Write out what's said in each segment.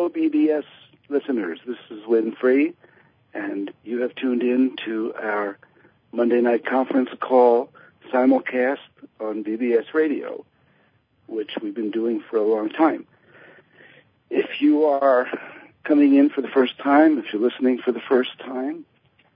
Hello, BBS listeners. This is Win Free, and you have tuned in to our Monday night conference call simulcast on BBS Radio, which we've been doing for a long time. If you are coming in for the first time, if you're listening for the first time,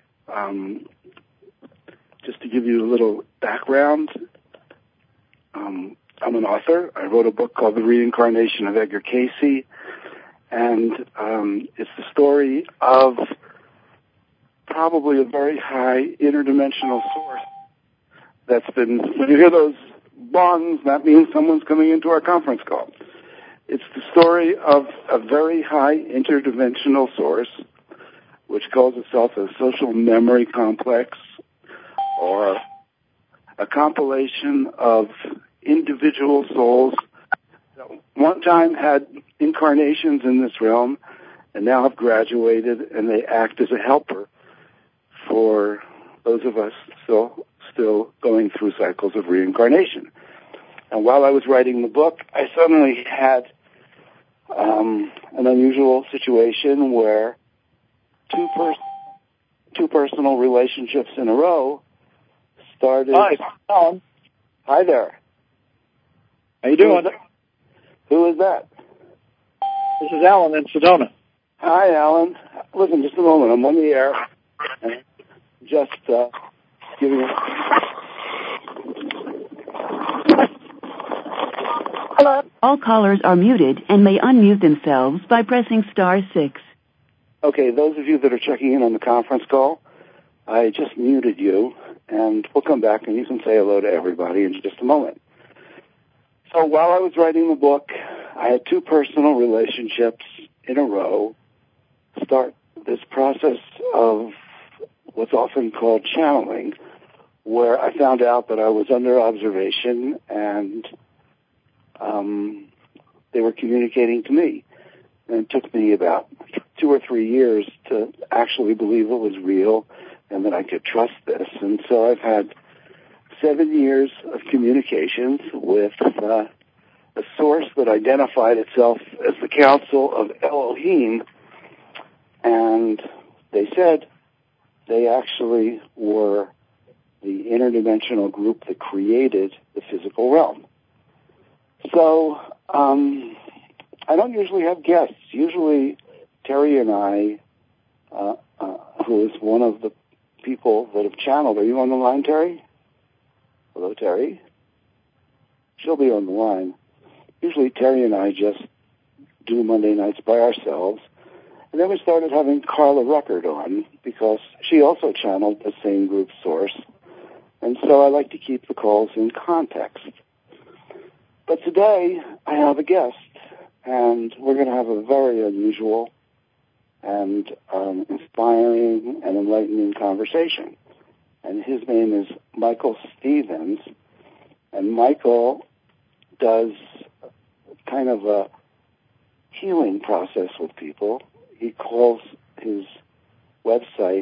just to give you a little background, I'm an author. I wrote a book called The Reincarnation of Edgar Cayce, and it's the story of probably a very high interdimensional source that's been, when you hear those bongs, that means someone's coming into our conference call. It's the story of a very high interdimensional source, which calls itself a social memory complex, or a compilation of individual souls that one time had incarnations in this realm and now have graduated, and they act as a helper for those of us still going through cycles of reincarnation. And while I was writing the book, I suddenly had an unusual situation where two personal relationships in a row started. Hi, Alan. Hi there. How you doing? Who is that? This is Alan in Sedona. Hi, Alan. Listen, just a moment. I'm on the air. And just giving. Hello. All callers are muted and may unmute themselves by pressing *6. Okay, those of you that are checking in on the conference call, I just muted you, and we'll come back and you can say hello to everybody in just a moment. So while I was writing the book, I had two personal relationships in a row start this process of what's often called channeling, where I found out that I was under observation and they were communicating to me. And it took me about 2 or 3 years to actually believe it was real and that I could trust this. And so I've had 7 years of communications with a source that identified itself as the Council of Elohim, and they said they actually were the interdimensional group that created the physical realm. So I don't usually have guests. Usually Terry and I, who is one of the people that have channeled. Are you on the line, Terry? Hello, Terry? She'll be on the line. Usually Terry and I just do Monday nights by ourselves. And then we started having Carla Ruckert on because she also channeled the same group source. And so I like to keep the calls in context. But today I have a guest, and we're going to have a very unusual and inspiring and enlightening conversation. And his name is Michael Stevens, and Michael does kind of a healing process with people. He calls his website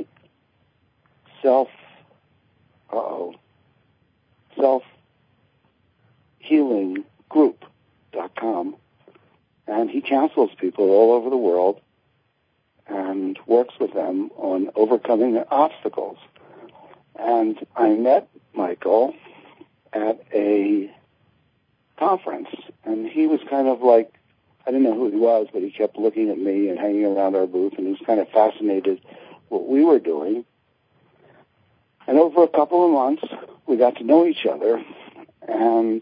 selfhealinggroup.com, and he counsels people all over the world and works with them on overcoming their obstacles. And I met Michael at a conference, and he was kind of like, I didn't know who he was, but he kept looking at me and hanging around our booth, and he was kind of fascinated what we were doing. And over a couple of months, we got to know each other, and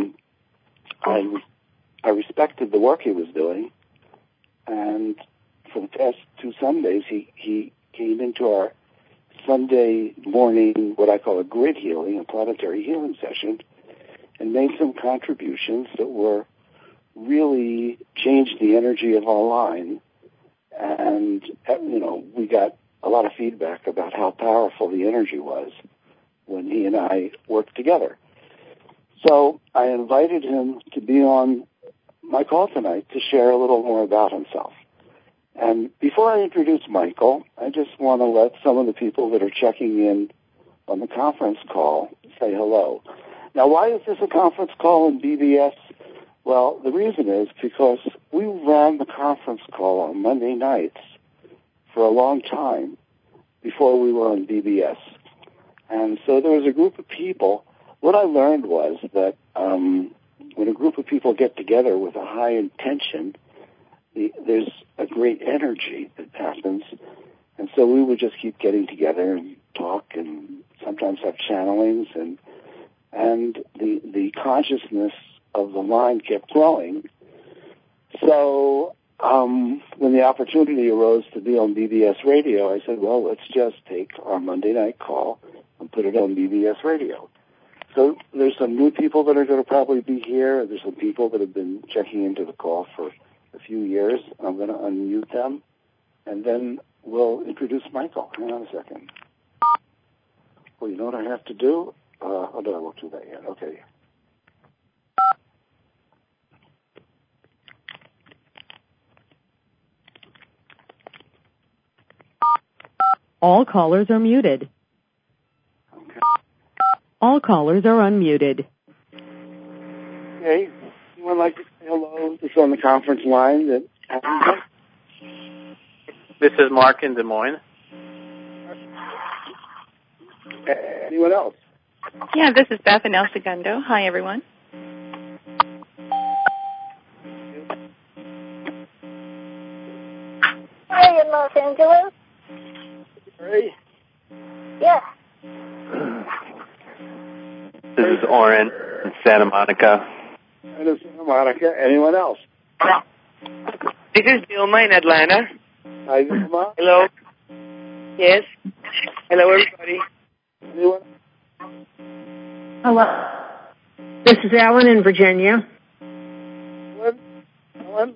I respected the work he was doing. And for the past 2 Sundays, he came into our Sunday morning, what I call a grid healing, a planetary healing session, and made some contributions that were really changed the energy of our line. And, we got a lot of feedback about how powerful the energy was when he and I worked together. So I invited him to be on my call tonight to share a little more about himself. And before I introduce Michael, I just want to let some of the people that are checking in on the conference call say hello. Now, why is this a conference call in BBS Well, the reason is because we ran the conference call on Monday nights for a long time before we were on BBS. And so there was a group of people. What I learned was that when a group of people get together with a high intention, there's a great energy that happens. And so we would just keep getting together and talk and sometimes have channelings, and the consciousness of the line kept growing. So when the opportunity arose to be on BBS Radio, I said, well, let's just take our Monday night call and put it on BBS Radio. So there's some new people that are going to probably be here. There's some people that have been checking into the call for a few years. I'm going to unmute them, and then we'll introduce Michael. Hang on a second. Well, you know what I have to do? Oh, no, I won't do that yet. Okay. All callers are muted. Okay. All callers are unmuted. Okay. Anyone like to say hello? This is on the conference line. This is Mark in Des Moines. Anyone else? Yeah, this is Beth in El Segundo. Hi, everyone. Hi, in Los Angeles. Ray? Yes. This is Oren in Santa Monica. And it's Santa Monica. Anyone else? This is Vilma in Atlanta. Hi, Vilma. Hello. Yes. Hello, everybody. Anyone? Hello. This is Ellen in Virginia. Ellen?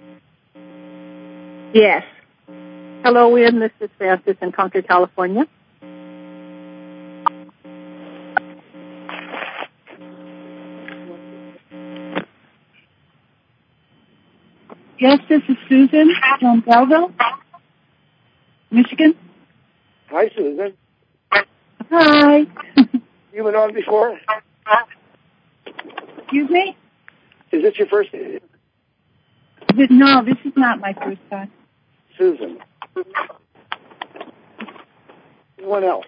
Yes. Hello, Ian. This is Francis in Concord, California. Yes, this is Susan from Belleville, Michigan. Hi, Susan. Hi. You been on before? Excuse me? Is this your first? No, this is not my first time. Susan. Anyone else?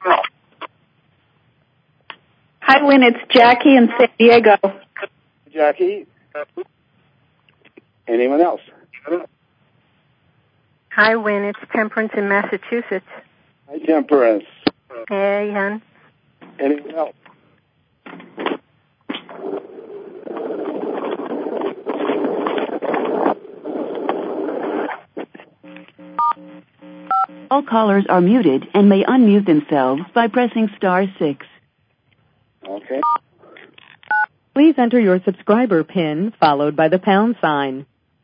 Hi, Wynn. It's Jackie in San Diego. Jackie. Anyone else? Hi, Wynn. It's Temperance in Massachusetts. Hi, Temperance. Hey, hon. Anyone else? All callers are muted and may unmute themselves by pressing *6. Okay. Please enter your subscriber PIN followed by the #.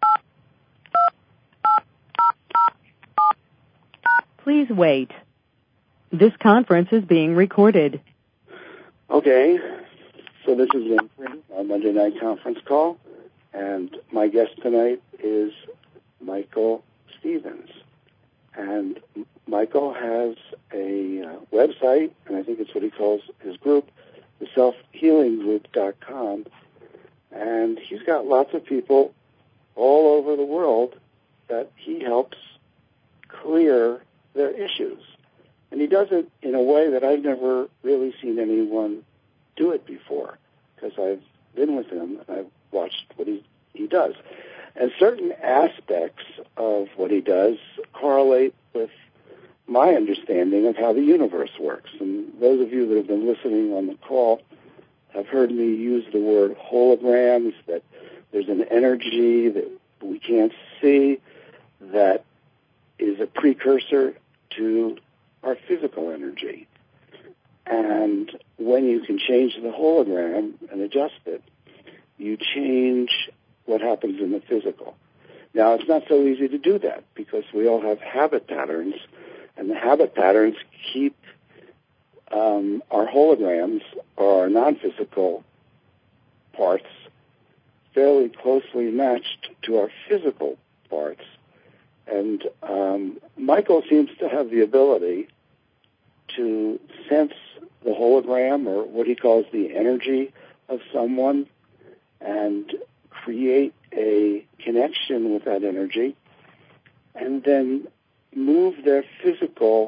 Please wait. This conference is being recorded. Okay. So this is our Monday night conference call, and my guest tonight is Michael Stevens. And Michael has a website, and I think it's what he calls his group, the selfhealinggroup.com. And he's got lots of people all over the world that he helps clear their issues. And he does it in a way that I've never really seen anyone do it before, because I've been with him and I've watched what he does. And certain aspects of what he does correlate with my understanding of how the universe works. And those of you that have been listening on the call have heard me use the word holograms, that there's an energy that we can't see that is a precursor to our physical energy. And when you can change the hologram and adjust it, you change what happens in the physical. Now, it's not so easy to do that because we all have habit patterns, and the habit patterns keep our holograms, or our non-physical parts, fairly closely matched to our physical parts. And Michael seems to have the ability to sense the hologram, or what he calls the energy of someone, and create a connection with that energy and then move their physical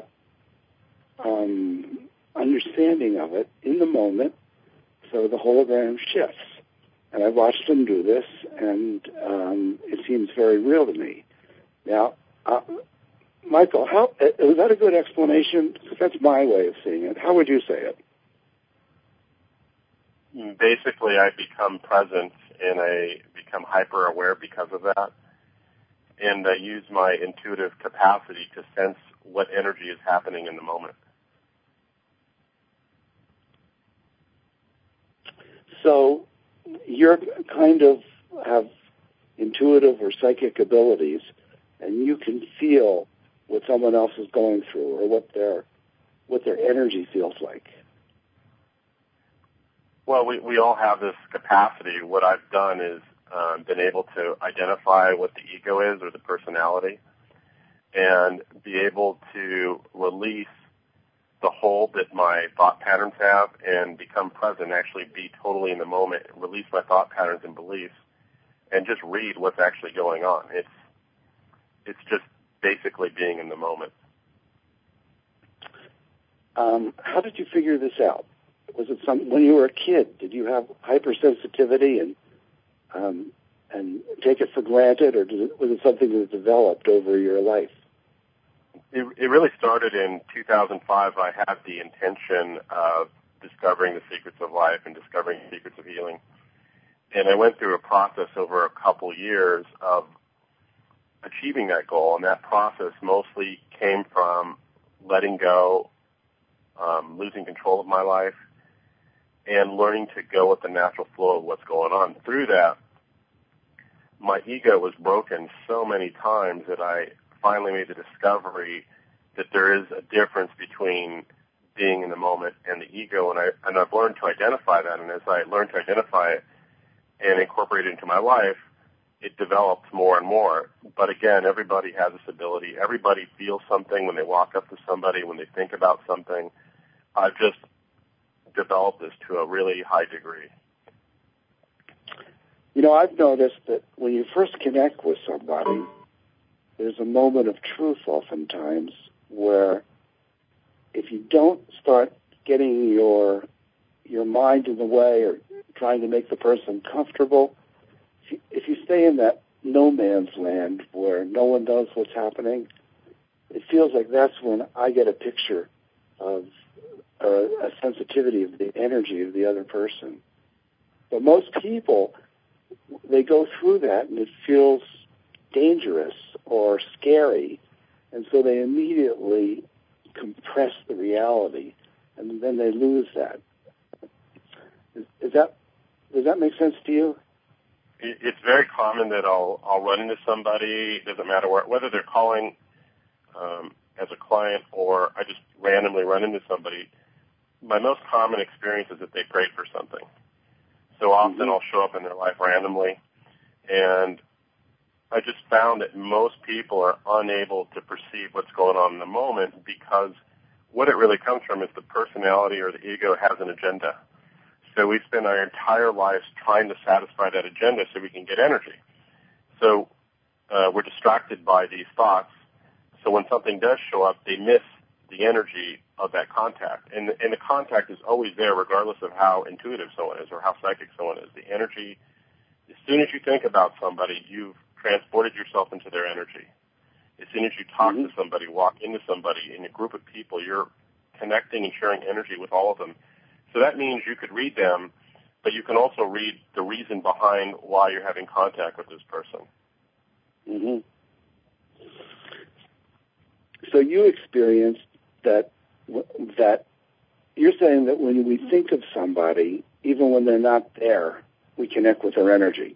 understanding of it in the moment so the hologram shifts. And I've watched them do this, and it seems very real to me. Now, Michael, is that a good explanation? Because that's my way of seeing it. How would you say it? Basically, I become present and I become hyper-aware because of that. And I use my intuitive capacity to sense what energy is happening in the moment. So you're kind of have intuitive or psychic abilities, and you can feel what someone else is going through or what their energy feels like. Well, we all have this capacity. What I've done is been able to identify what the ego is or the personality and be able to release the hold that my thought patterns have and become present, actually be totally in the moment, release my thought patterns and beliefs, and just read what's actually going on. It's just basically being in the moment. How did you figure this out? Was it when you were a kid? Did you have hypersensitivity and take it for granted, or was it something that developed over your life? It really started in 2005. I had the intention of discovering the secrets of life and discovering the secrets of healing. And I went through a process over a couple years of achieving that goal, and that process mostly came from letting go, losing control of my life, and learning to go with the natural flow of what's going on. Through that, my ego was broken so many times that I finally made the discovery that there is a difference between being in the moment and the ego, and I've learned to identify that, and as I learned to identify it and incorporate it into my life, it developed more and more. But again, everybody has this ability. Everybody feels something when they walk up to somebody, when they think about something. I've just developed this to a really high degree. You know, I've noticed that when you first connect with somebody, there's a moment of truth oftentimes where if you don't start getting your mind in the way or trying to make the person comfortable, if you stay in that no man's land where no one knows what's happening, it feels like that's when I get a picture of a sensitivity of the energy of the other person. But most people, they go through that and it feels dangerous or scary, and so they immediately compress the reality, and then they lose that. Does that make sense to you? It's very common that I'll run into somebody, doesn't matter whether they're calling as a client or I just randomly run into somebody. My most common experience is that they prayed for something. So often I'll show up in their life randomly, and I just found that most people are unable to perceive what's going on in the moment because what it really comes from is the personality or the ego has an agenda. So we spend our entire lives trying to satisfy that agenda so we can get energy. So we're distracted by these thoughts. So when something does show up, they miss the energy of that contact. And the contact is always there regardless of how intuitive someone is or how psychic someone is. The energy, as soon as you think about somebody, you've transported yourself into their energy. As soon as you talk to somebody, walk into somebody, in a group of people, you're connecting and sharing energy with all of them. So that means you could read them, but you can also read the reason behind why you're having contact with this person. Mm-hmm. So you experienced that you're saying that when we think of somebody, even when they're not there, we connect with their energy.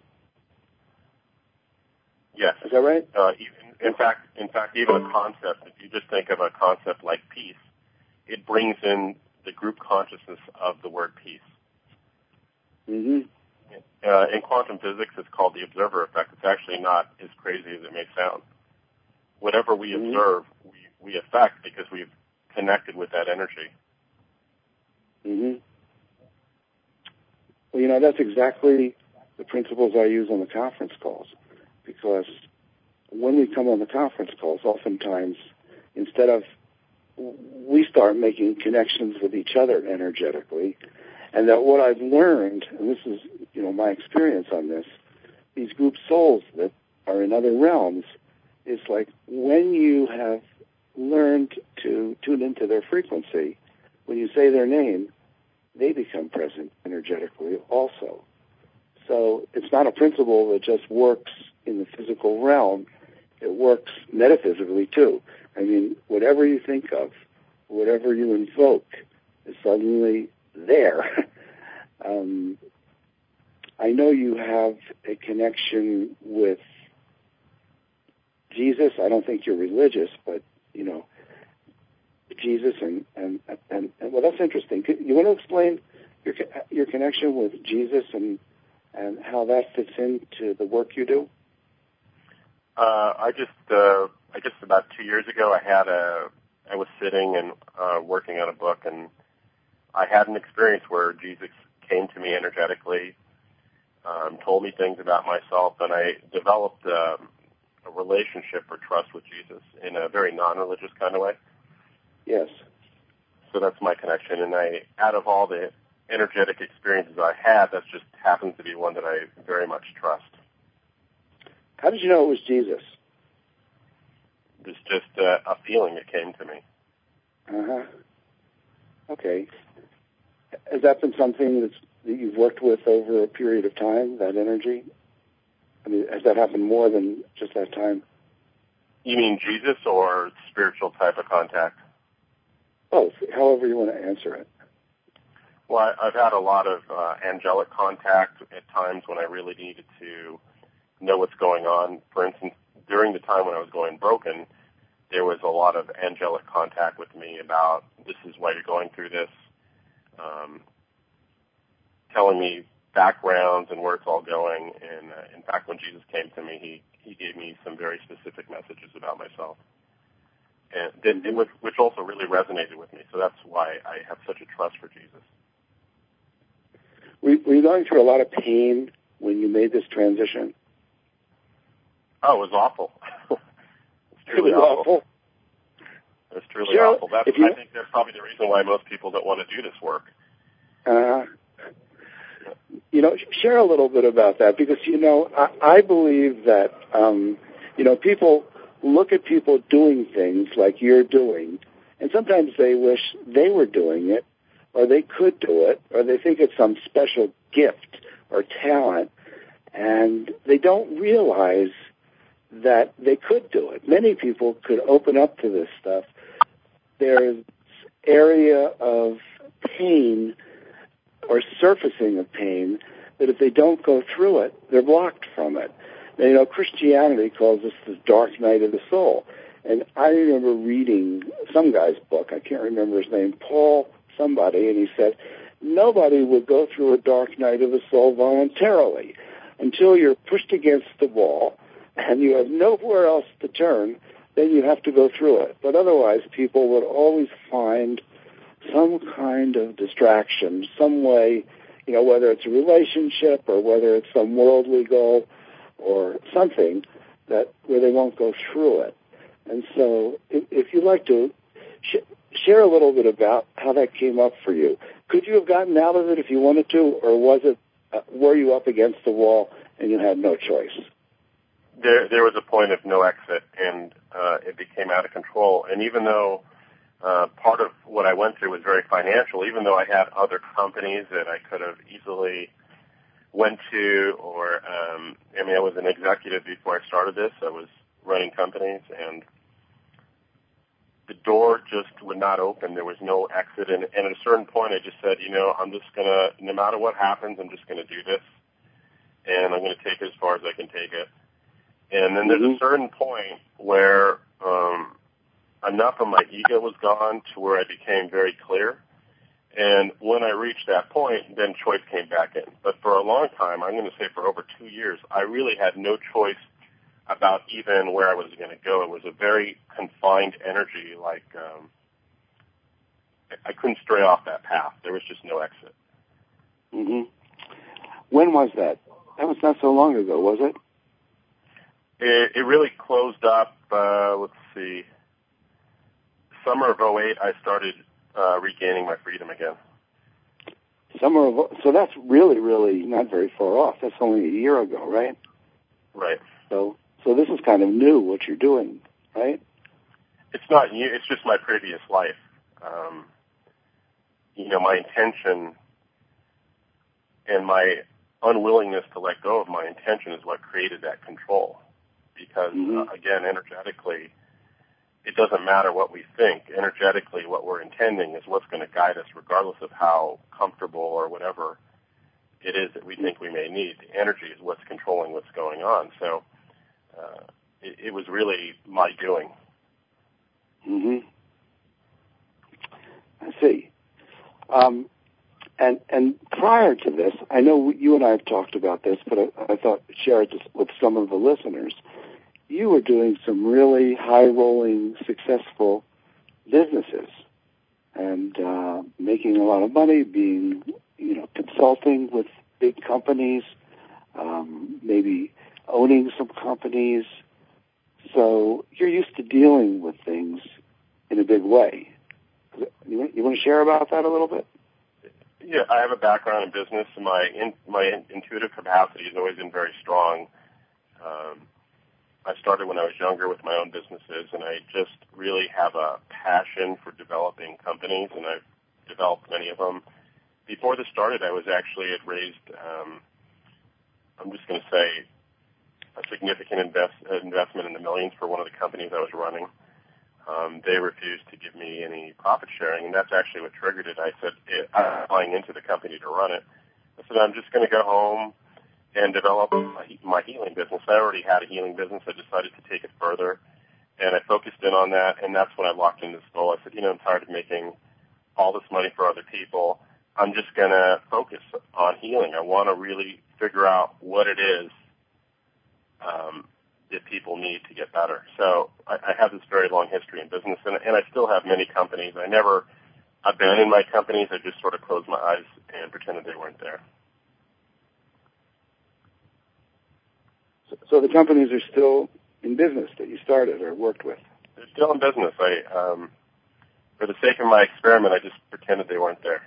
Yes. Is that right? In fact, even a concept, if you just think of a concept like peace, it brings in the group consciousness of the word peace. Mm-hmm. In quantum physics, it's called the observer effect. It's actually not as crazy as it may sound. Whatever we observe, we affect because we've connected with that energy. Mm-hmm. Well, that's exactly the principles I use on the conference calls, because when we come on the conference calls, oftentimes, instead of, we start making connections with each other energetically, and that what I've learned, and this is, my experience on this, these group souls that are in other realms, is like when you have learned to tune into their frequency, when you say their name, they become present energetically also. So it's not a principle that just works in the physical realm. It works metaphysically too. I mean, whatever you think of, whatever you invoke is suddenly there. I know you have a connection with Jesus. I don't think you're religious, but, Jesus and well, that's interesting. You want to explain your connection with Jesus and how that fits into the work you do? I guess about 2 years ago, I was sitting and working on a book, and I had an experience where Jesus came to me energetically, told me things about myself, and I developed a relationship or trust with Jesus in a very non-religious kind of way. Yes. So that's my connection, and out of all the energetic experiences I had, that just happens to be one that I very much trust. How did you know it was Jesus? It's just a feeling that came to me. Uh-huh. Okay. Has that been something that you've worked with over a period of time, that energy? I mean, has that happened more than just that time? You mean Jesus or spiritual type of contact? Both, however you want to answer it. Well, I've had a lot of angelic contact at times when I really needed to know what's going on. For instance, during the time when I was going broken, there was a lot of angelic contact with me about this is why you're going through this, telling me backgrounds and where it's all going. And in fact, when Jesus came to me, he gave me some very specific messages about myself, and which also really resonated with me. So that's why I have such a trust for Jesus. Were you going through a lot of pain when you made this transition? Oh, it was awful. It's truly awful. It was truly awful. I think that's probably the reason why most people don't want to do this work. Share a little bit about that, because, I believe that, people look at people doing things like you're doing, and sometimes they wish they were doing it, or they could do it, or they think it's some special gift or talent, and they don't realize that they could do it. Many people could open up to this stuff. There's area of pain or surfacing of pain that if they don't go through it, they're blocked from it. Now, Christianity calls this the dark night of the soul. And I remember reading some guy's book, I can't remember his name, Paul somebody, and he said, nobody would go through a dark night of the soul voluntarily until you're pushed against the wall and you have nowhere else to turn, then you have to go through it. But otherwise, people would always find some kind of distraction, some way, whether it's a relationship or whether it's some worldly goal or something where they won't go through it. And so if you'd like to share a little bit about how that came up for you. Could you have gotten out of it if you wanted to, or were you up against the wall and you had no choice? There was a point of no exit, and it became out of control. And even though part of what I went through was very financial, even though I had other companies that I could have easily went to, or I was an executive before I started this. I was running companies, and the door just would not open. There was no exit, and at a certain point, I just said, I'm just gonna, no matter what happens, I'm just gonna do this, and I'm gonna take it as far as I can take it. And then there's a certain point where enough of my ego was gone to where I became very clear. And when I reached that point, then choice came back in. But for a long time, I'm going to say for over 2 years, I really had no choice about even where I was going to go. It was a very confined energy, like I couldn't stray off that path. There was just no exit. Mm-hmm. When was that? That was not so long ago, was it? It really closed up, let's see, summer of 08, I started regaining my freedom again. So that's really, really not very far off. That's only a year ago, right? Right. So this is kind of new, what you're doing, right? It's not new. It's just my previous life. My intention and my unwillingness to let go of my intention is what created that control. Because, again, energetically, it doesn't matter what we think. Energetically, what we're intending is what's going to guide us regardless of how comfortable or whatever it is that we think we may need. The energy is what's controlling what's going on. So it was really my doing. Mm-hmm. I see. And prior to this, I know you and I have talked about this, but I thought share it with some of the listeners. You were doing some really high-rolling, successful businesses and making a lot of money, being, consulting with big companies, maybe owning some companies. So you're used to dealing with things in a big way. You want to share about that a little bit? Yeah, I have a background in business, and my intuitive capacity has always been very strong. I started when I was younger with my own businesses, and I just really have a passion for developing companies, and I've developed many of them. Before this started, I was actually had raised, I'm just going to say, a significant investment in the millions for one of the companies I was running. They refused to give me any profit sharing, and that's actually what triggered it. I said, I'm buying into the company to run it. I said, I'm just going to go home and develop my healing business. I already had a healing business. I decided to take it further, and I focused in on that, and that's when I locked in this goal. I said, I'm tired of making all this money for other people. I'm just going to focus on healing. I want to really figure out what it is that people need to get better. So I have this very long history in business, and I still have many companies. I never abandoned my companies. I just sort of closed my eyes and pretended they weren't there. So the companies are still in business that you started or worked with? They're still in business. For the sake of my experiment, I just pretended they weren't there.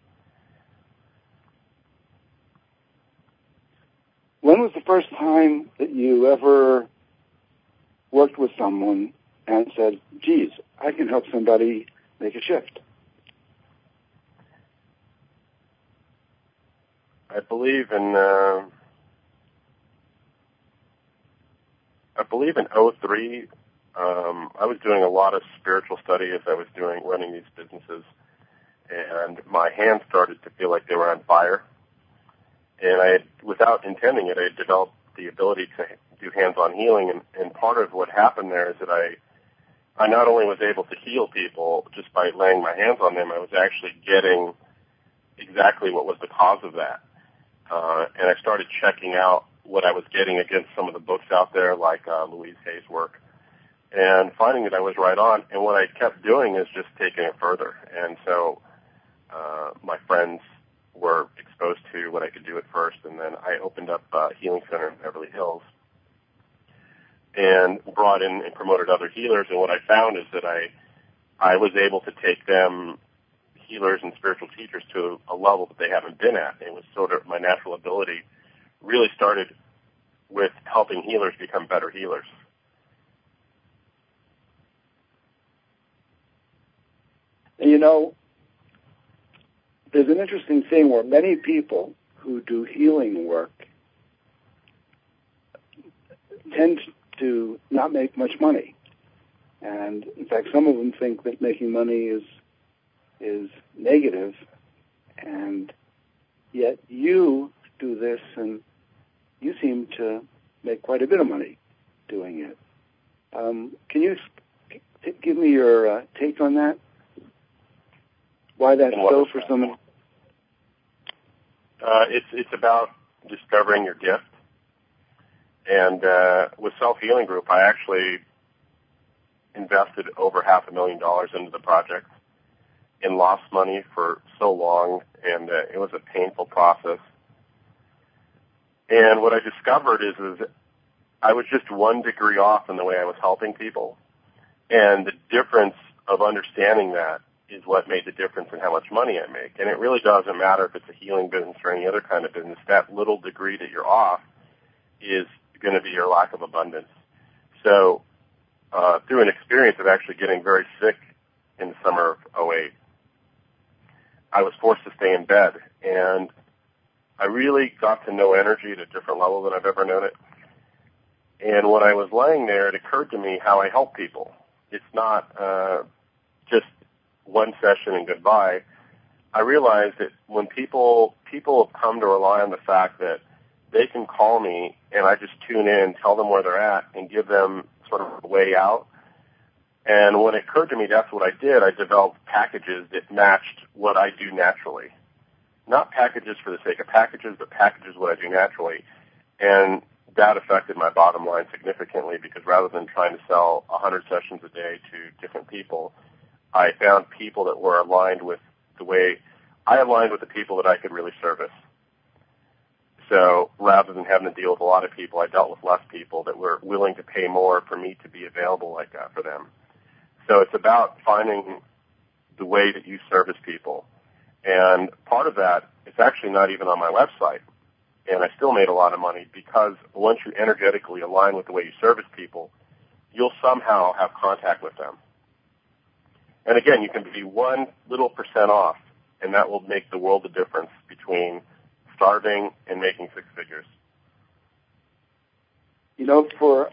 When was the first time that you ever worked with someone and said, geez, I can help somebody make a shift? I believe in 03, I was doing a lot of spiritual study as I was running these businesses, and my hands started to feel like they were on fire. And without intending it, I had developed the ability to do hands-on healing, and part of what happened there is that I not only was able to heal people just by laying my hands on them, I was actually getting exactly what was the cause of that. And I started checking out what I was getting against some of the books out there, like Louise Hay's work, and finding that I was right on. And what I kept doing is just taking it further. And so my friends were exposed to what I could do at first, and then I opened up a healing center in Beverly Hills and brought in and promoted other healers. And what I found is that I was able to take them, healers and spiritual teachers, to a level that they haven't been at. It was sort of my natural ability really started with helping healers become better healers. And there's an interesting thing where many people who do healing work tend to not make much money. And in fact, some of them think that making money is negative, and yet you do this and you seem to make quite a bit of money doing it. Can you give me your take on that? Why that's so for someone? It's about discovering your gift. And with Self-Healing Group, I actually invested over $500,000 into the project and lost money for so long, and it was a painful process. And what I discovered is I was just 1 degree off in the way I was helping people. And the difference of understanding that is what made the difference in how much money I make. And it really doesn't matter if it's a healing business or any other kind of business. That little degree that you're off is going to be your lack of abundance. So through an experience of actually getting very sick in the summer of 2008, I was forced to stay in bed. And I really got to know energy at a different level than I've ever known it. And when I was laying there, it occurred to me how I help people. It's not just one session and goodbye. I realized that when people have come to rely on the fact that they can call me and I just tune in, tell them where they're at, and give them sort of a way out. And when it occurred to me that's what I did, I developed packages that matched what I do naturally. Not packages for the sake of packages, but packages what I do naturally. And that affected my bottom line significantly because rather than trying to sell 100 sessions a day to different people, I found people that were aligned with the way I aligned with the people that I could really service. So rather than having to deal with a lot of people, I dealt with less people that were willing to pay more for me to be available like that for them. So it's about finding the way that you service people. And part of that is actually not even on my website. And I still made a lot of money because once you energetically align with the way you service people, you'll somehow have contact with them. And again, you can be 1% off, and that will make the world of difference between starving and making 6 figures. You know, for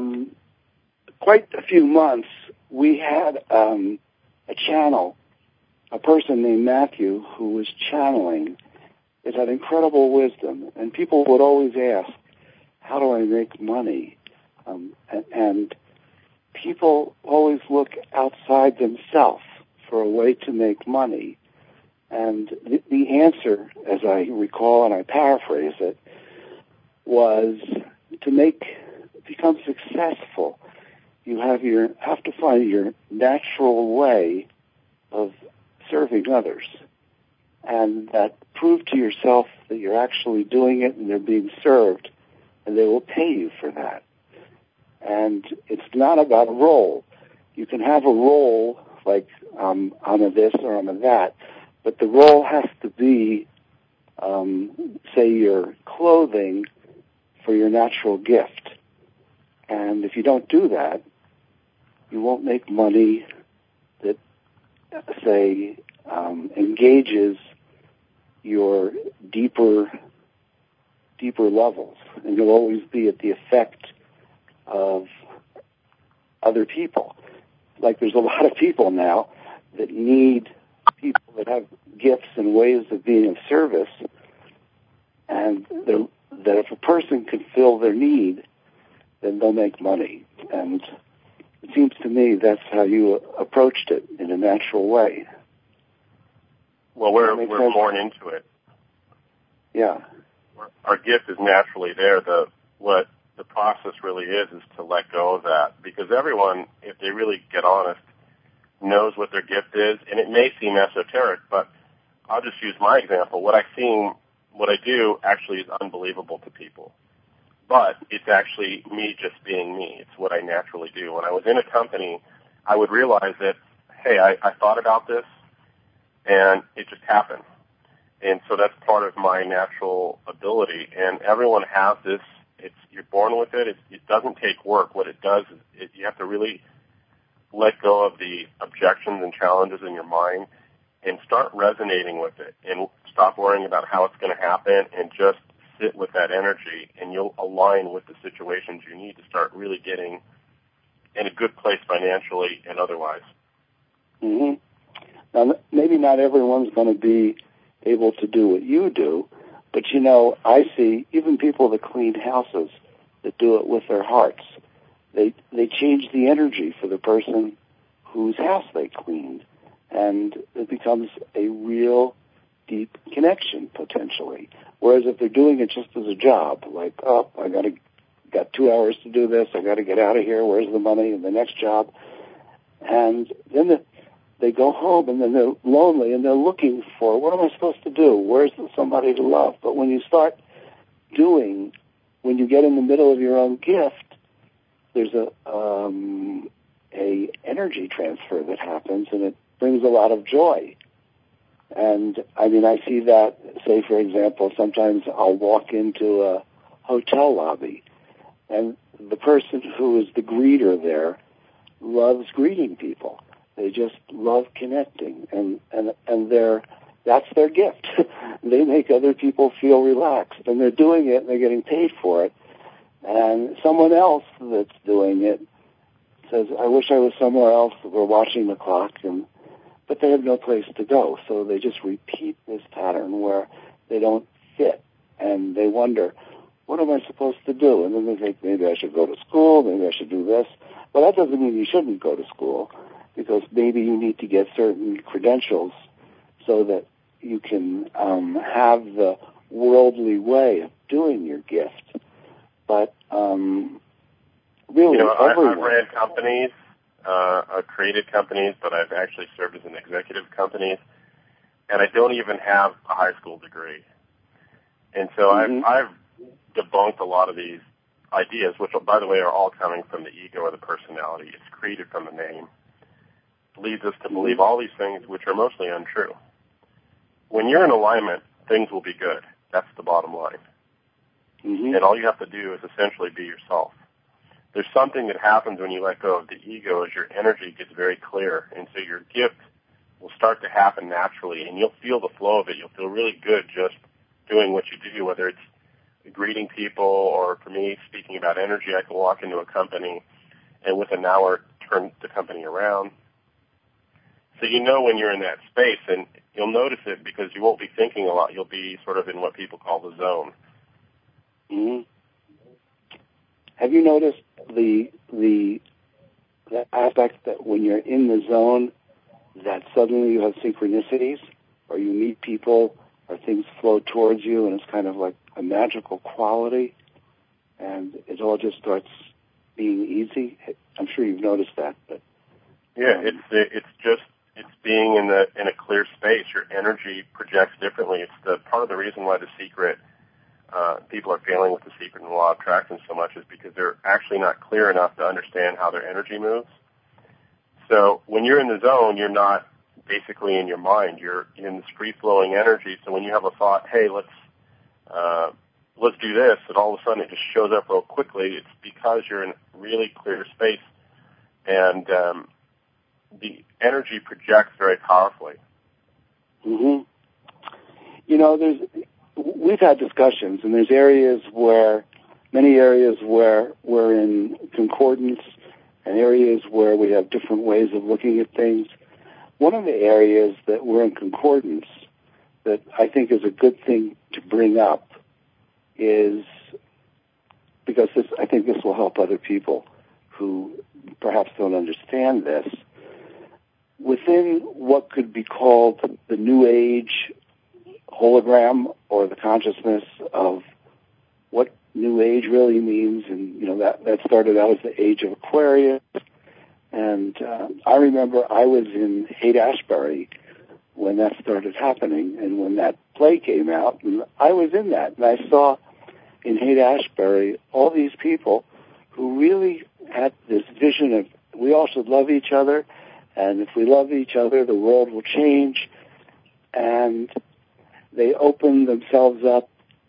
quite a few months, we had a channel, a person named Matthew who was channeling. It had incredible wisdom, and people would always ask, how do I make money? And people always look outside themselves for a way to make money. And the answer, as I recall and I paraphrase it, was to become successful, you have to find your natural way of serving others. And that prove to yourself that you're actually doing it and they're being served, and they will pay you for that. And it's not about a role. You can have a role like I'm a this or I'm a that, but the role has to be, say, your clothing for your natural gift. And if you don't do that, you won't make money that, say, engages your deeper levels, and you'll always be at the effect of other people. Like there's a lot of people now that need people that have gifts and ways of being of service, and that if a person can fill their need, then they'll make money. And it seems to me that's how you approached it in a natural way. Well, we're born into it. Yeah. Our gift is naturally there. What the process really is to let go of that, because everyone, if they really get honest, knows what their gift is, and it may seem esoteric, but I'll just use my example. What I do actually is unbelievable to people, but it's actually me just being me. It's what I naturally do. When I was in a company, I would realize that, hey, I thought about this, and it just happened. And so that's part of my natural ability, and everyone has this. You're born with it. It doesn't take work. What it does is you have to really let go of the objections and challenges in your mind and start resonating with it and stop worrying about how it's going to happen and just sit with that energy, and you'll align with the situations you need to start really getting in a good place financially and otherwise. Mm-hmm. Now, maybe not everyone's going to be able to do what you do, but, you know, I see even people that clean houses that do it with their hearts. They change the energy for the person whose house they cleaned, and it becomes a real deep connection potentially. Whereas if they're doing it just as a job, like, oh, got 2 hours to do this, I got to get out of here, where's the money, and the next job, and then they go home and then they're lonely and they're looking for, what am I supposed to do? Where's somebody to love? But when you start doing, when you get in the middle of your own gift, there's a energy transfer that happens, and it brings a lot of joy. And I mean, I see that, say, for example, sometimes I'll walk into a hotel lobby, and the person who is the greeter there loves greeting people. They just love connecting, and that's their gift. They make other people feel relaxed, and they're doing it, and they're getting paid for it. And someone else that's doing it says, I wish I was somewhere else. We're watching the clock, but they have no place to go. So they just repeat this pattern where they don't fit, and they wonder, what am I supposed to do? And then they think, maybe I should go to school, maybe I should do this. Well, that doesn't mean you shouldn't go to school, because maybe you need to get certain credentials so that you can have the worldly way of doing your gift. But really, I've ran companies, I've created companies, but I've actually served as an executive companies, and I don't even have a high school degree. And so I've debunked a lot of these ideas, which, by the way, are all coming from the ego or the personality. It's created from the name. It leads us to believe all these things which are mostly untrue. When you're in alignment, things will be good. That's the bottom line. And all you have to do is essentially be yourself. There's something that happens when you let go of the ego as your energy gets very clear, and so your gift will start to happen naturally, and you'll feel the flow of it. You'll feel really good just doing what you do, whether it's greeting people, or for me, speaking about energy. I can walk into a company and within an hour turn the company around. So you know when you're in that space, and you'll notice it because you won't be thinking a lot. You'll be sort of in what people call the zone. Have you noticed the aspect that when you're in the zone, that suddenly you have synchronicities, or you meet people, or things flow towards you, and it's kind of like a magical quality, and it all just starts being easy? I'm sure you've noticed that. But yeah, it's being in a clear space. Your energy projects differently. It's the part of the reason why The Secret, people are failing with The Secret and the Law of Attraction so much, is because they're actually not clear enough to understand how their energy moves. So when you're in the zone, you're not basically in your mind. You're in this free-flowing energy. So when you have a thought, hey, let's do this, and all of a sudden it just shows up real quickly, it's because you're in really clear space, and the energy projects very powerfully. We've had discussions, and there's many areas where we're in concordance, and areas where we have different ways of looking at things. One of the areas that we're in concordance that I think is a good thing to bring up is, because I think this will help other people who perhaps don't understand this, within what could be called the New Age hologram, or the consciousness of what New Age really means, and that started out as the Age of Aquarius. And I remember I was in Haight-Ashbury when that started happening, and when that play came out, and I was in that, and I saw in Haight-Ashbury all these people who really had this vision of, we all should love each other, and if we love each other, the world will change. And they opened themselves up.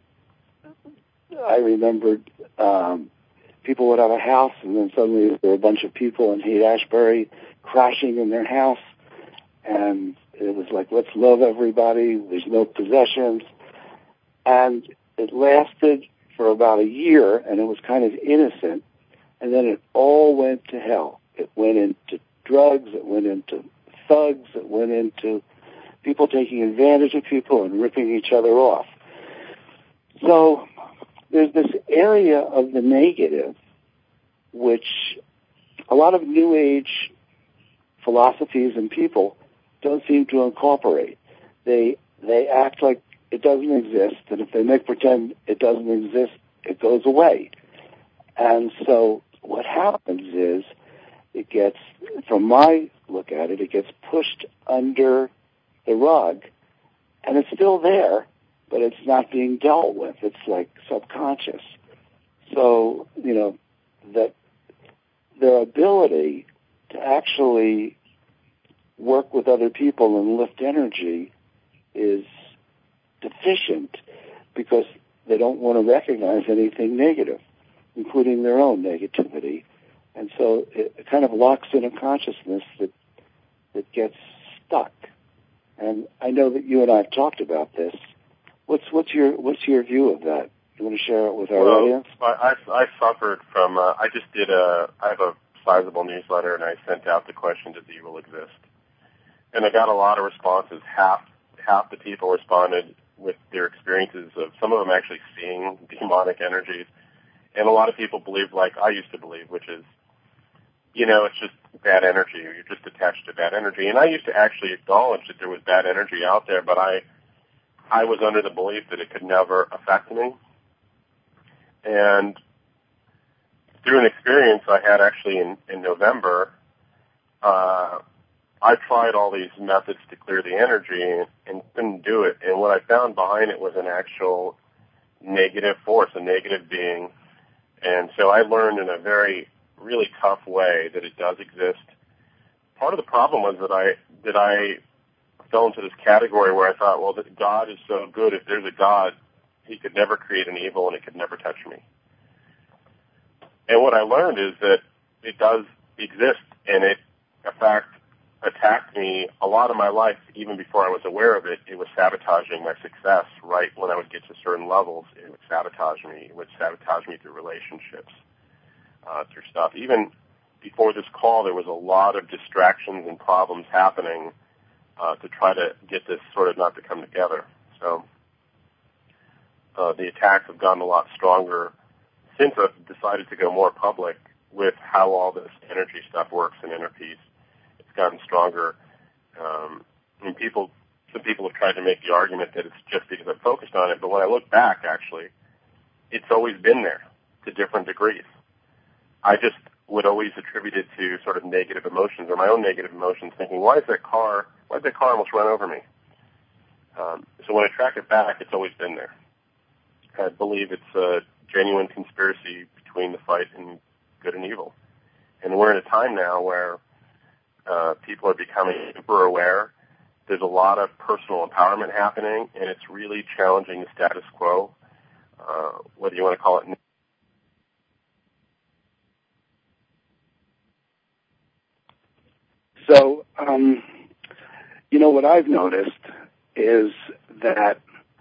I remembered people would have a house, and then suddenly there were a bunch of people in Haight-Ashbury crashing in their house, and it was like, let's love everybody, there's no possessions. And it lasted for about a year, and it was kind of innocent, and then it all went to hell. It went into drugs, it went into thugs, it went into people taking advantage of people and ripping each other off. So there's this area of the negative which a lot of New Age philosophies and people don't seem to incorporate. They act like it doesn't exist, and if they make pretend it doesn't exist, it goes away. And so what happens is it gets, from my look at it, it gets pushed under the rug, and it's still there, but it's not being dealt with. It's like subconscious. So, that their ability to actually work with other people and lift energy is deficient because they don't want to recognize anything negative, including their own negativity. And so it kind of locks in a consciousness that gets stuck. And I know that you and I have talked about this. What's your view of that? You want to share it with our audience? I suffered from, I have a sizable newsletter, and I sent out the question, does evil exist? And I got a lot of responses. Half the people responded with their experiences of some of them actually seeing demonic energies. And a lot of people believe like I used to believe, which is, it's just bad energy. You're just attached to bad energy. And I used to actually acknowledge that there was bad energy out there, but I was under the belief that it could never affect me. And through an experience I had actually in November, I tried all these methods to clear the energy and couldn't do it. And what I found behind it was an actual negative force, a negative being. And so I learned in a very, really tough way that it does exist. Part of the problem was that I fell into this category where I thought, well, that God is so good. If there's a God, he could never create an evil and it could never touch me. And what I learned is that it does exist, and it, in fact, attacked me a lot of my life. Even before I was aware of it, it was sabotaging my success. Right when I would get to certain levels, it would sabotage me. It would sabotage me through relationships, through stuff. Even before this call, there was a lot of distractions and problems happening to try to get this sort of not to come together. So the attacks have gotten a lot stronger since I've decided to go more public with how all this energy stuff works in inner peace. It's gotten stronger. And some people have tried to make the argument that it's just because I'm focused on it, but when I look back, actually, it's always been there to different degrees. I just would always attribute it to sort of negative emotions or my own negative emotions, thinking, why did that car almost run over me? So when I track it back, it's always been there. I believe it's a genuine conspiracy between the fight in good and evil. And we're in a time now where people are becoming super aware. There's a lot of personal empowerment happening, and it's really challenging the status quo, whether you want to call it. So, what I've noticed is that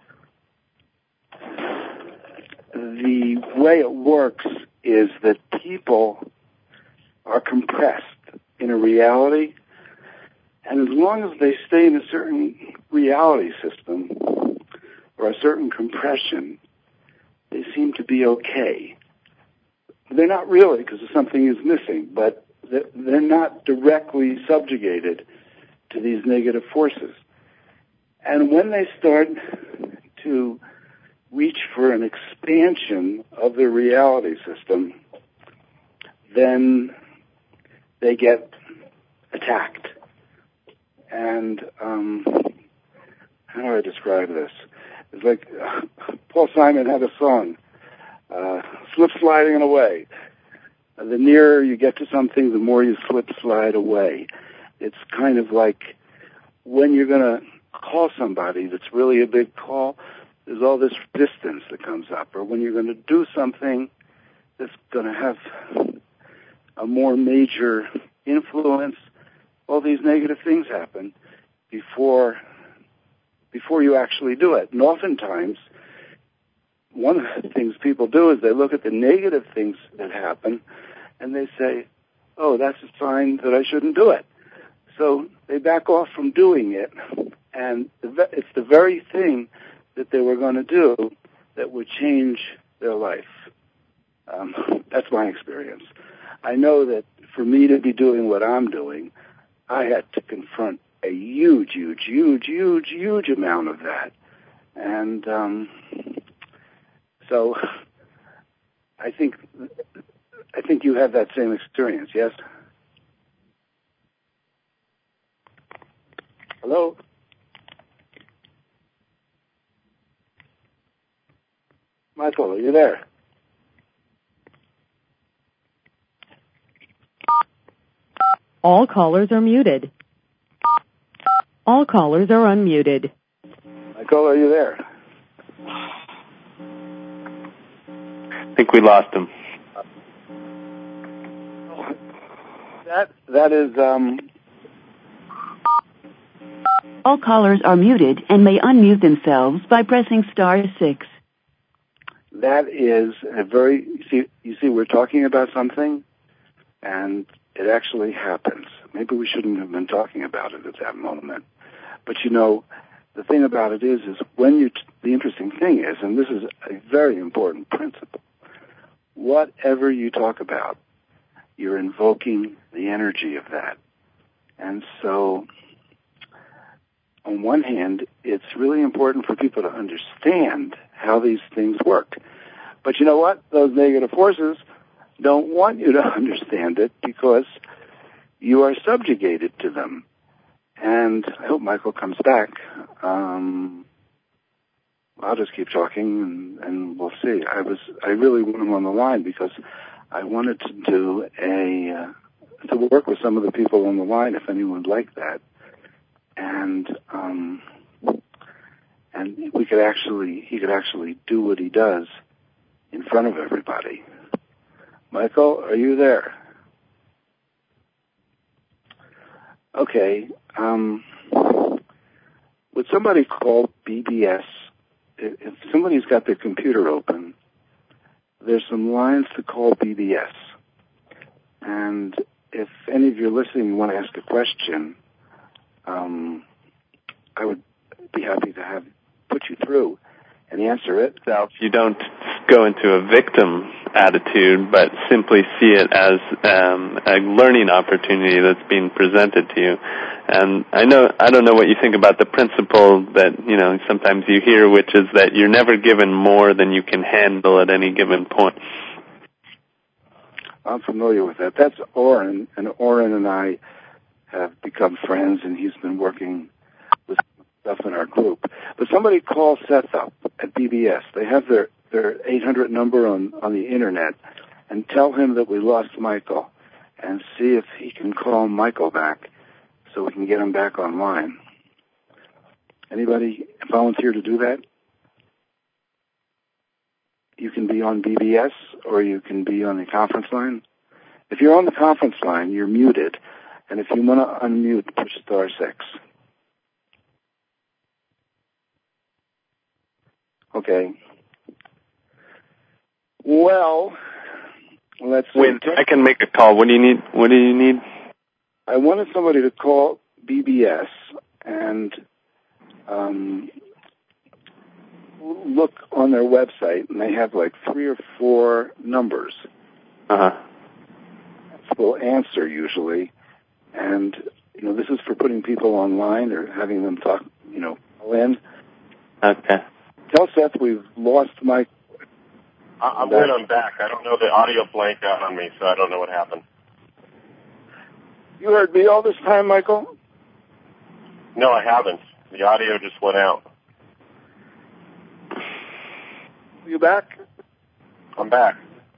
the way it works is that people are compressed in a reality, and as long as they stay in a certain reality system or a certain compression, they seem to be okay. They're not really, because something is missing, but they're not directly subjugated to these negative forces. And when they start to reach for an expansion of their reality system, then they get attacked. And how do I describe this? It's like Paul Simon had a song, slip sliding away. The nearer you get to something, the more you slip slide away. It's kind of like when you're going to call somebody that's really a big call, there's all this distance that comes up. Or when you're going to do something that's going to have a more major influence, all these negative things happen before you actually do it. And oftentimes, one of the things people do is they look at the negative things that happen and they say, oh, that's a sign that I shouldn't do it. So they back off from doing it, and it's the very thing that they were going to do that would change their life. That's my experience. I know that for me to be doing what I'm doing, I had to confront a huge amount of that. And so I think you have that same experience, yes? Hello? Michael, are you there? All callers are muted. All callers are unmuted. Michael, are you there? I think we lost him. That is, All callers are muted and may unmute themselves by pressing *6. that is a very, you see, we're talking about something, and it actually happens. Maybe we shouldn't have been talking about it at that moment. But you know, the thing about it is when the interesting thing is, and this is a very important principle, whatever you talk about, you're invoking the energy of that. And so, on one hand, it's really important for people to understand how these things work. But you know what? Those negative forces don't want you to understand it because you are subjugated to them. And I hope Michael comes back. I'll just keep talking and we'll see. I really want him on the line because I wanted to do to work with some of the people on the line if anyone would like that. And he could actually do what he does in front of everybody. Michael, are you there? Okay. Would somebody call BBS? If somebody's got their computer open, there's some lines to call BBS. And if any of you listening want to ask a question, I would be happy to put you through and answer it. Now, if you don't go into a victim attitude, but simply see it as a learning opportunity that's being presented to you. And I don't know what you think about the principle that, sometimes you hear, which is that you're never given more than you can handle at any given point. I'm familiar with that. That's Oren, and Oren and I have become friends, and he's been working with stuff in our group. But somebody call Seth up at BBS. They have their 800 number on the internet, and tell him that we lost Michael, and see if he can call Michael back so we can get him back online. Anybody volunteer to do that? You can be on BBS or you can be on the conference line. If you're on the conference line, you're muted, and if you want to unmute, push *6. Okay. Well, let's see. Wait, I can make a call. What do you need? I wanted somebody to call BBS and look on their website, and they have like 3 or 4 numbers. Will answer usually, and this is for putting people online or having them talk, call in. Okay. Tell Seth we've lost Mike. I'm back. I don't know. The audio blanked out on me, so I don't know what happened. You heard me all this time, Michael? No, I haven't. The audio just went out. Are you back? I'm back.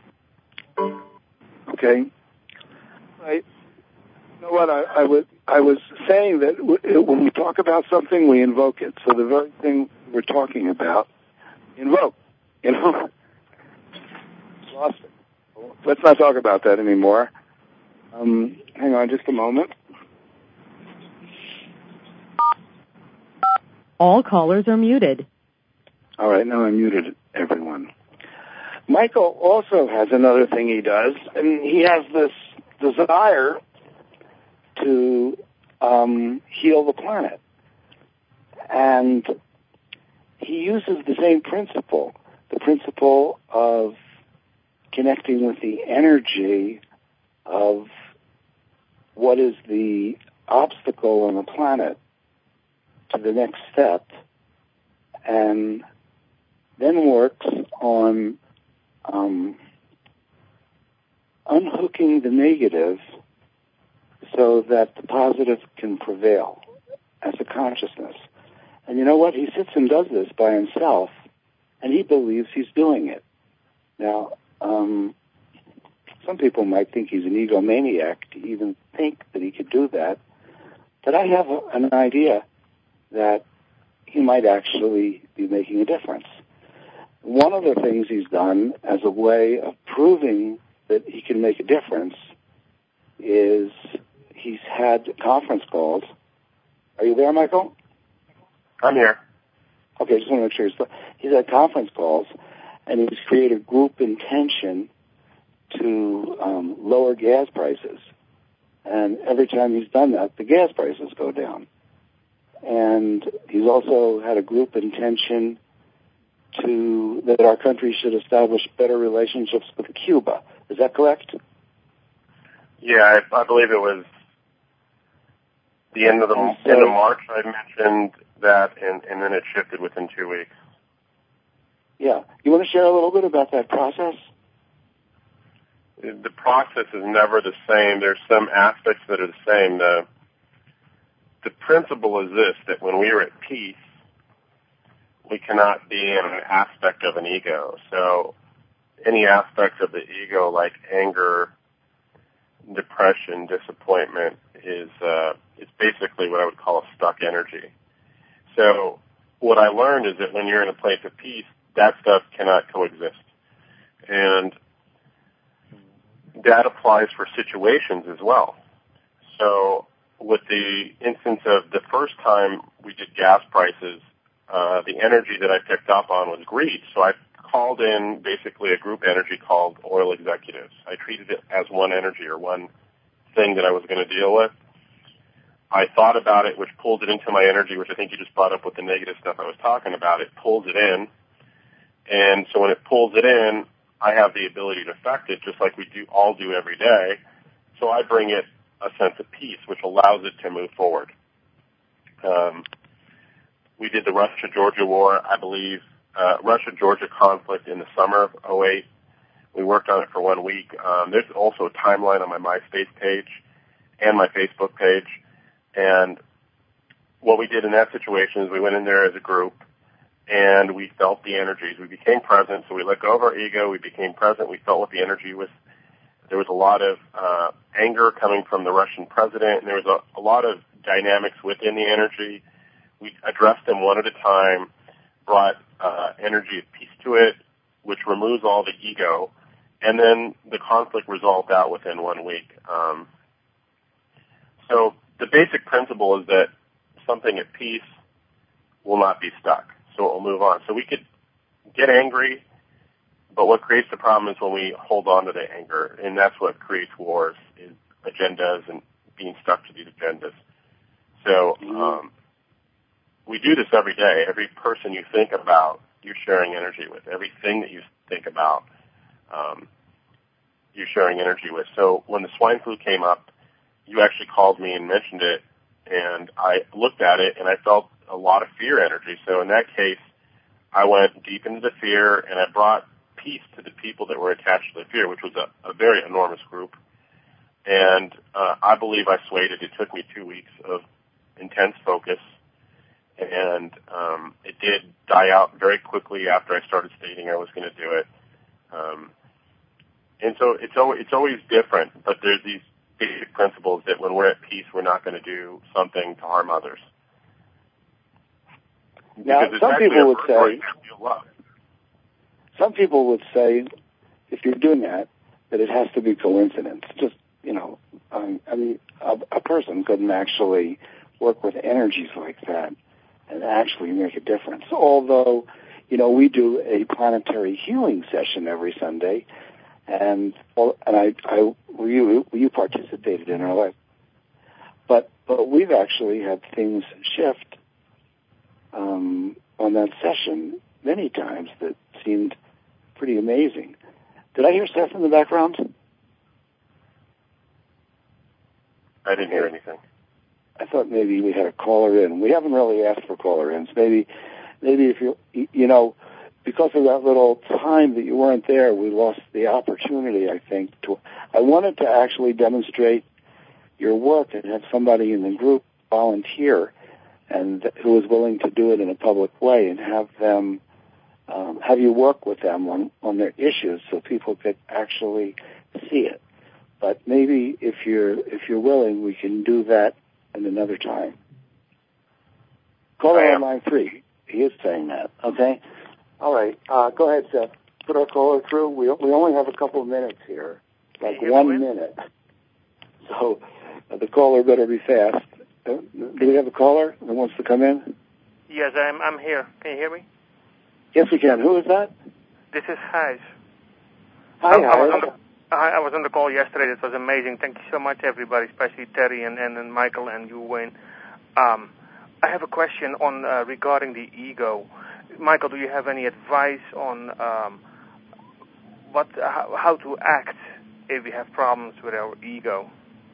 Okay. Right. You know what? I was saying that when we talk about something, we invoke it. So the very thing we're talking about, invoke. Lost it. Let's not talk about that anymore. Hang on just a moment. All callers are muted. All right, now I muted everyone. Michael also has another thing he does, and he has this desire to heal the planet. And he uses the same principle, the principle of connecting with the energy of what is the obstacle on the planet to the next step, and then works on unhooking the negative so that the positive can prevail as a consciousness. And you know what? He sits and does this by himself, and he believes he's doing it. Now, some people might think he's an egomaniac to even think that he could do that, but I have an idea that he might actually be making a difference. One of the things he's done as a way of proving that he can make a difference is he's had conference calls. Are you there, Michael? I'm here. Okay, just want to make sure. He's had conference calls, and he's created group intention to lower gas prices. And every time he's done that, the gas prices go down. And he's also had a group intention that our country should establish better relationships with Cuba. Is that correct? Yeah, I believe it was the end of March. I mentioned that, and then it shifted within 2 weeks. Yeah. You want to share a little bit about that process? The process is never the same. There's some aspects that are the same. The principle is this, that when we are at peace, we cannot be in an aspect of an ego. So any aspect of the ego, like anger, depression, disappointment, is basically what I would call a stuck energy. So what I learned is that when you're in a place of peace, that stuff cannot coexist. And that applies for situations as well. So with the instance of the first time we did gas prices, the energy that I picked up on was greed. So I called in basically a group energy called oil executives. I treated it as one energy or one thing that I was going to deal with. I thought about it, which pulled it into my energy, which I think you just brought up with the negative stuff I was talking about. It pulls it in. And so when it pulls it in, I have the ability to affect it just like we all do every day. So I bring it a sense of peace, which allows it to move forward. We did the Russia-Georgia war, I believe, Russia-Georgia conflict in the summer of 2008. We worked on it for 1 week. There's also a timeline on my MySpace page and my Facebook page. And what we did in that situation is we went in there as a group, and we felt the energies. We became present, so we let go of our ego. We became present. We felt what the energy was. There was a lot of anger coming from the Russian president, and there was a lot of dynamics within the energy. We addressed them one at a time, brought energy of peace to it, which removes all the ego, and then the conflict resolved out within 1 week. So the basic principle is that something at peace will not be stuck, so it will move on. So we could get angry, but what creates the problem is when we hold on to the anger, and that's what creates wars, is agendas and being stuck to these agendas. So we do this every day. Every person you think about, you're sharing energy with. Everything that you think about, you're sharing energy with. So when the swine flu came up, you actually called me and mentioned it, and I looked at it, and I felt a lot of fear energy. So in that case, I went deep into the fear, and I brought peace to the people that were attached to the fear, which was a very enormous group. And I believe I swayed it. It took me 2 weeks of intense focus, and it did die out very quickly after I started stating I was going to do it. And so it's always different, but there's these basic principles that when we're at peace, we're not going to do something to harm others. Now, some people would say, if you're doing that it has to be coincidence. Just, a person couldn't actually work with energies like that and actually make a difference. Although, we do a planetary healing session every Sunday, and you participated in our life. But we've actually had things shift on that session many times that seemed pretty amazing. Did I hear Seth in the background? I didn't hear anything. I thought maybe we had a caller in. We haven't really asked for caller-ins. Maybe if because of that little time that you weren't there, we lost the opportunity, I think. I wanted to actually demonstrate your work and have somebody in the group volunteer and who was willing to do it in a public way and have them have you work with them on their issues so people could actually see it. But maybe if you're willing, we can do that in another time. Caller on line 3. He is saying that. Okay. All right. Go ahead, Seth. Put our caller through. We only have a couple of minutes here, like 1 minute. So the caller better be fast. Do we have a caller that wants to come in? Yes, I'm here. Can you hear me? Yes, we can. Who is that? This is Hijs. Hi, Hijs. I was on the call yesterday. It was amazing. Thank you so much, everybody, especially Terry and Michael and you, Wayne. I have a question on regarding the ego. Michael, do you have any advice on how to act if we have problems with our ego?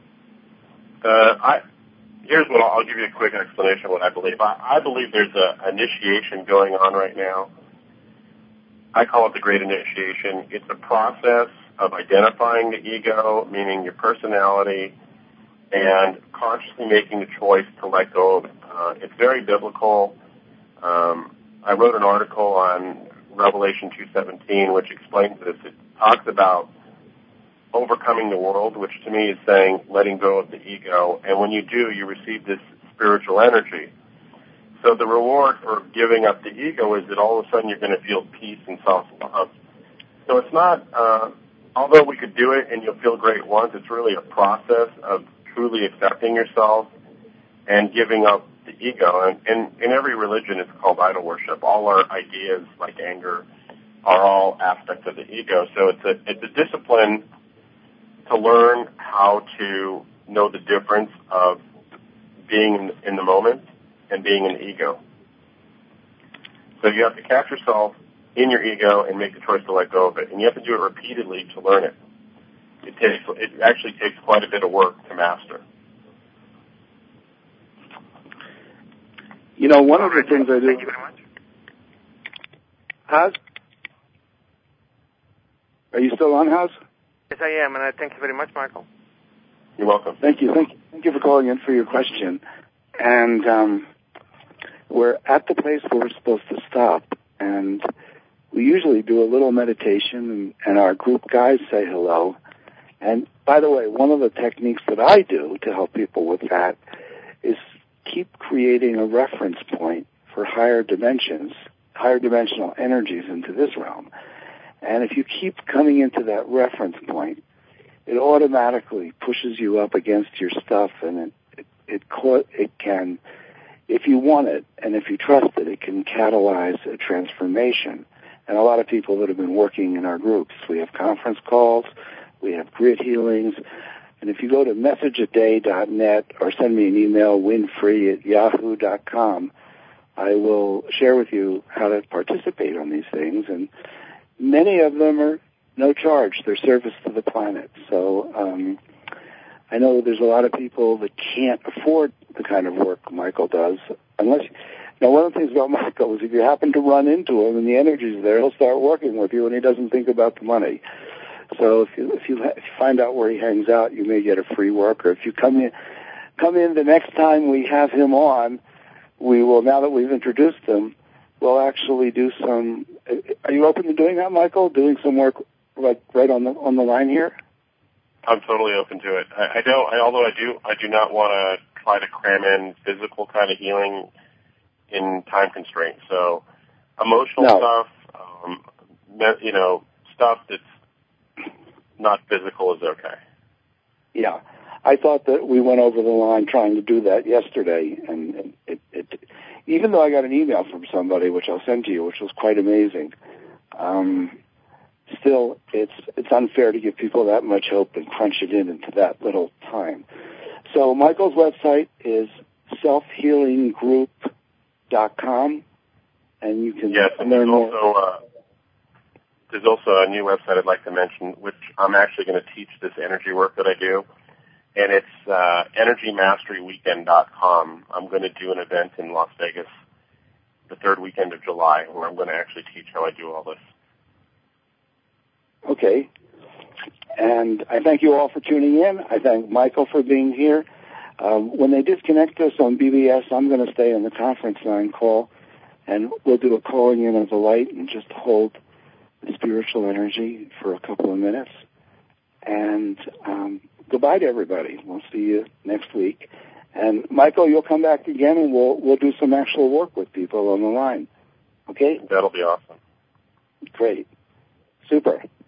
Here's what I'll give you a quick explanation of what I believe. I believe there's an initiation going on right now. I call it the Great Initiation. It's a process of identifying the ego, meaning your personality, and consciously making the choice to let go of it. It's very biblical. I wrote an article on Revelation 2:17, which explains this. It talks about overcoming the world, which to me is saying letting go of the ego. And when you do, you receive this spiritual energy. So the reward for giving up the ego is that all of a sudden you're going to feel peace and self-love. So it's not, although we could do it and you'll feel great once, it's really a process of truly accepting yourself and giving up the ego. And in every religion, it's called idol worship. All our ideas, like anger, are all aspects of the ego. So it's a discipline to learn how to know the difference of being in the moment and being in the ego. So you have to catch yourself in your ego and make the choice to let go of it. And you have to do it repeatedly to learn it. It actually takes quite a bit of work to master. You know, one of the things I do... Thank you very much. Haz? Are you still on, Haz? Yes, I am, and I thank you very much, Michael. You're welcome. Thank you. Thank you for calling in for your question. And we're at the place where we're supposed to stop. And we usually do a little meditation, and our group guys say hello. And by the way, one of the techniques that I do to help people with that is keep creating a reference point for higher dimensions, higher dimensional energies into this realm. And if you keep coming into that reference point, it automatically pushes you up against your stuff, and it can, if you want it and if you trust it, it can catalyze a transformation. And a lot of people that have been working in our groups, we have conference calls, we have grid healings, and if you go to messageaday.net or send me an email, winfree@yahoo.com, I will share with you how to participate on these things. And many of them are no charge. They're service to the planet. So I know there's a lot of people that can't afford the kind of work Michael does. Unless, one of the things about Michael is if you happen to run into him and the energy's there, he'll start working with you and he doesn't think about the money. So if you find out where he hangs out, you may get a free work. Or if you come in the next time we have him on, we will, now that we've introduced him, we'll actually do some. Are you open to doing that, Michael? Doing some work like right on the line here? I'm totally open to it. Although I do not want to try to cram in physical kind of healing in time constraints. So emotional stuff, stuff that's not physical is okay. Yeah. I thought that we went over the line trying to do that yesterday, and it even though I got an email from somebody, which I'll send to you, which was quite amazing, still it's unfair to give people that much hope and crunch it into that little time. So Michael's website is selfhealinggroup.com, and you can learn more. There's also a new website I'd like to mention, which I'm actually going to teach this energy work that I do, and it's energymasteryweekend.com. I'm going to do an event in Las Vegas the third weekend of July where I'm going to actually teach how I do all this. Okay. And I thank you all for tuning in. I thank Michael for being here. When they disconnect us on BBS, I'm going to stay on the conference line call and we'll do a calling in of the light and just hold the spiritual energy for a couple of minutes. And goodbye to everybody. We'll see you next week. And Michael, you'll come back again, and we'll do some actual work with people on the line. Okay? That'll be awesome. Great. Super.